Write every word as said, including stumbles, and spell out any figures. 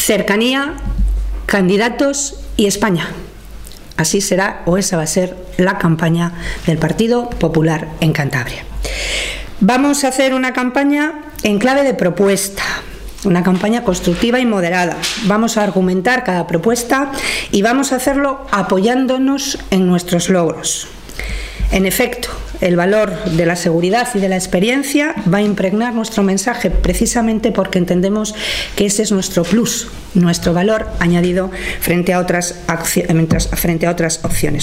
cercanía, candidatos y España. Así será, o esa va a ser, la campaña del Partido Popular en Cantabria. Vamos a hacer una campaña en clave de propuesta, una campaña constructiva y moderada. Vamos a argumentar cada propuesta y vamos a hacerlo apoyándonos en nuestros logros. En efecto, el valor de la seguridad y de la experiencia va a impregnar nuestro mensaje, precisamente porque entendemos que ese es nuestro plus, nuestro valor añadido frente a otras, frente a otras opciones.